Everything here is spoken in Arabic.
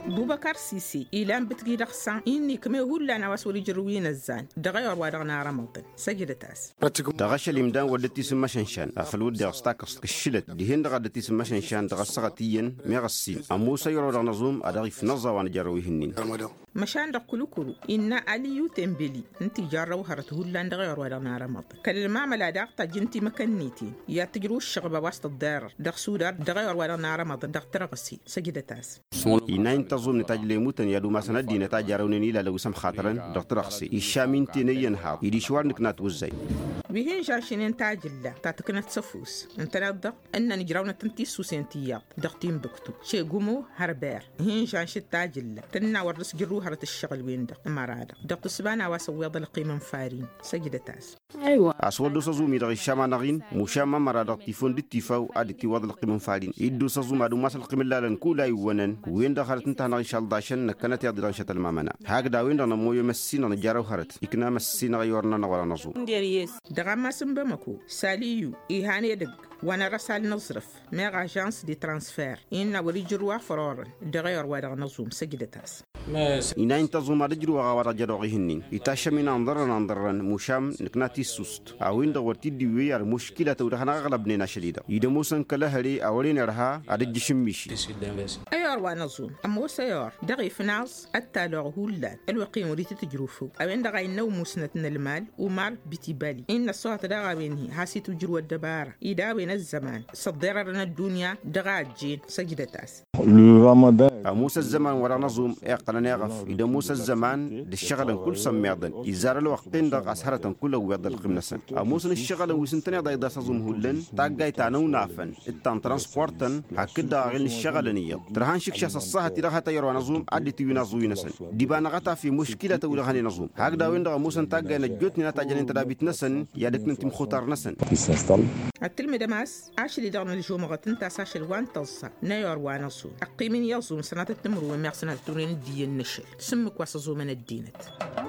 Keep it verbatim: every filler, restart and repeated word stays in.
بوبكر سيسي إيلان بتجي رخصان إني كم هو لنا وسولي جروين الزان دغير وادغنا رمضان سجل تاس دغش الإمدان ودتي سما شنشان أفلود دغستاكس كشلت دهين دغدتي سما شنشان دغسقتيين ميغسين أموسى يرو نظم أدغف نظا وانجرويهنين مشان دقلو كلو إن عليو تنبلي انتي جارو هرته لان دغير وادغنا رمضان كلمة ملا دغتا جنتي مكنيتي يا تجرو الشغبة وسط الدار دغ سودار دغير وادغنا رمضان دغ ترغسي سجل تاس إنين تظن نتاج ليموتن يدو ما سندي نتاج يرونني لا لو سم خاطرن دكتور أخسي الشامين تنين هاب يدي شوار نكنات وزاي بهين جاشين نتاج الله تاتكنت صفوس انت نضق ان نجراونا تنتي سوسنتيات دقتين بكتو شي قومو هربير هين جاش تاج الله تنا ورس جرو هرت الشغل وين دق مرادا دق سبانا واسوي ضل قيمه فارين سجد تاس ايوه اسود دو سزو ميدغ الشاما نغين مشاما مرادا تيفون دي تيفاو ادي وضل قيمه فارين يدو سزو ما دو مسل قيمه لالن كولا يونن وين دخلت انت ان شاء الله داشن كانت يا دران شتل مامنا هكذا وين دنا مو يمسينا نجارو هرت يكنا مسينا غيورنا ولا نزو نديريس دغما سمبمكو ساليو إيهاني دق وانا رسال نصرف ميغ اجانس دي ترانسفير إن ولي جروا فرورن دغير وادغ نظوم سجدتاس إنين تظم رجروا غوار جروغهنين يتاشمين انظرن انظرن مشام نكناتي سوست اوين دغورتي دي ويار مشكله تورخنا غلبنا شديده يدموسن كلهري اولين رها ادج شميشي ايار ونظوم اما سيار دغي فناس التالوغ هولان الوقيم ولي تتجروفو اوين دغاي نو مسنتنا المال ومال بتيبالي ان الصوت دغا بيني حاسيتو جرو الدبار يدا بين الزمان صدرنا الدنيا دغا جين سجدتاس موسى الزمان ورا نظم اقلنا يغف اذا موسى الزمان للشغل كل سميادن يزار الوقتين دغ اسهرة كل ويض القمنسن موسى الشغل وسنتنا دا يدا سزم هولن تاغاي تانو نافن التان ترانسبورتن هكدا غير الشغل نيه ترهان شكشاس الصحه ترها تيرو نظم ادي تينا زوينسن ديبانا غتا في مشكله ولغني نظم هكدا وين دغ موسى تاغاي نجوتني نتاجن انت دابيت نسن يادك نتم خطر نسن التلمي دماس عاشلي دغن الجمعة تنتا ساشل وان تصا نيور وانصو أقيمين يلزم سنة التمر وميغسنة تورين دي النشل سمك واسزو من الدينت